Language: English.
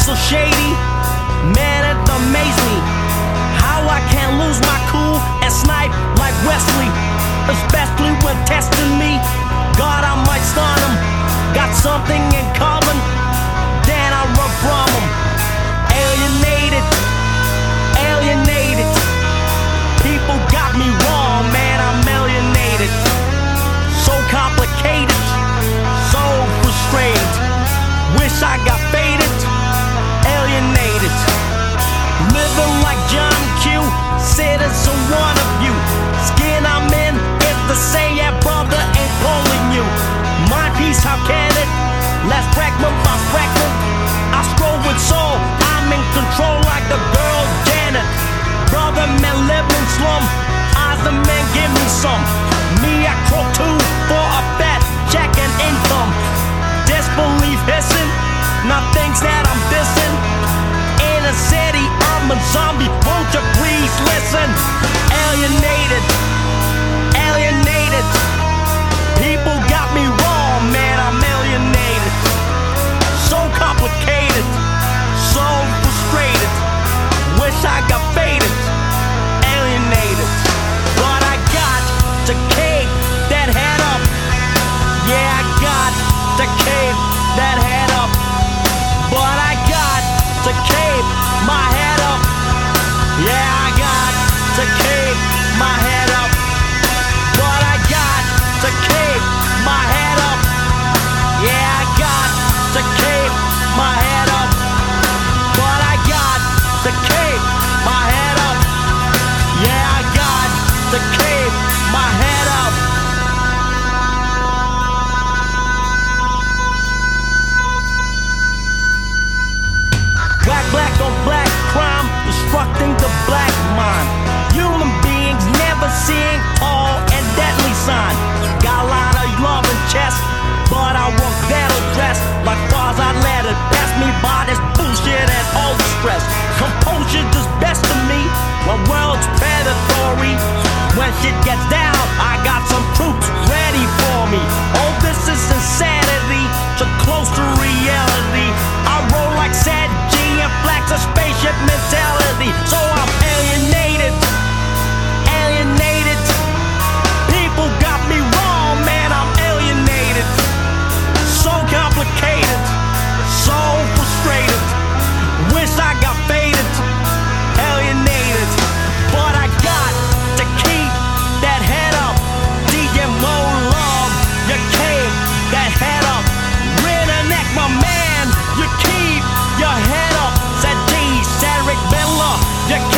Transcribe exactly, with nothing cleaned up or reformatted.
so shady, man, it amazes me how I can't lose my cool and snipe like Wesley, especially when testing me. God, I might stun him. Got something in common, then I run from him. Alienated, alienated. People got me wrong, man, I'm alienated. So complicated, so frustrated. Wish I got faded, alienated. Living like John Q, citizen one of you. Skin I'm in is the same, yeah, brother, ain't pulling you. My piece, how can it? Last fragment by fragment. I stroll with soul, I'm in control like the girl Janet. Brother, man, live in slum. Eyes the man, give me some. Me, I croak too for a fat check and income. Disbelief hissing, now things that I'm dissing. In a city, I'm a zombie, won't you please listen? Alienated, alienated. People got me wrong, man, I'm alienated. So complicated, so frustrated. Wish I got faded, alienated. But I got to cave that head up. Yeah, I got to cave that head up. But I got to cave my head up. Yeah, I got to cave my head up. But I got to cave my head up. Yeah, I got to cave my head up. But I got to cave my head up. Yeah, I got to cave my head up. Black, black on black crime, destructing the black mind. Human beings never seeing all and deadly sign. Got a lot of love and chest, but I walk that dress. Like far as I let it pass me by, this bullshit and all the stress. Composure is best to me when world's predatory. When shit gets down, I got some troops ready for me. All this is insanity, so close to reality. I roll like Sad G and flex a spaceship mentality. So I'm alienated, alienated. People got me wrong, man, I'm alienated. So complicated, so frustrated. Wish I got faded, alienated. But I got to keep that head up. D J Mo Love, you keep that head up. Redneck, my man, you keep your head up. Said D, Cedric Miller, you